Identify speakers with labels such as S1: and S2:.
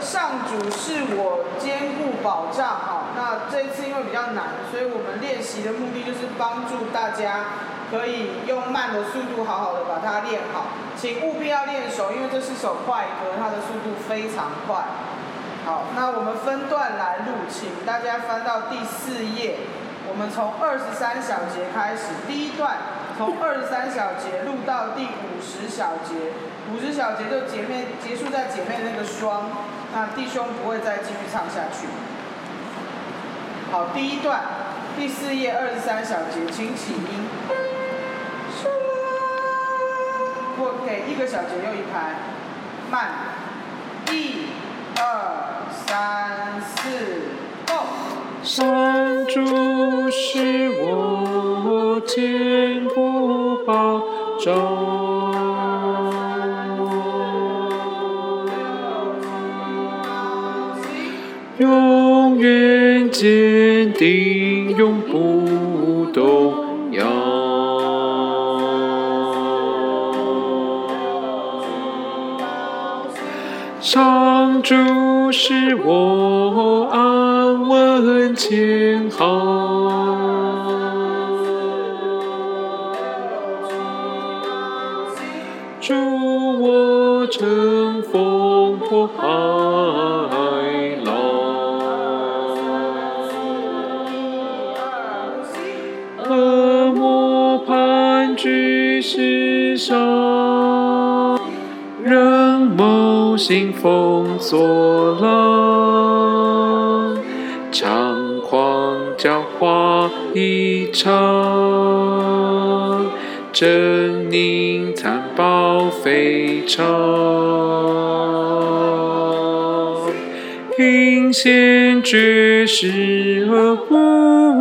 S1: 上主是我坚固保障哈。那这一次因为比较难，所以我们练习的目的就是帮助大家可以用慢的速度好好的把它练好。请务必要练熟，因为这是首快歌，它的速度非常快。好，那我们分段来录，请大家翻到第4页。我们从23小节开始，第一段从23小节录到第50小节，50小节就结束在姐妹那个双，那弟兄不会再继续唱下去。好，第一段第4页23小节，请起音。我给1个小节又1拍，慢，1、2、3、4，go。
S2: 上主是我坚固保障，永远坚定，永不动摇。上主是我安稳前行，助我乘风破海浪，恶魔盘踞世上，人谋兴风作浪，猖狂狡猾一场，狰狞残暴非常，阴险绝世恶不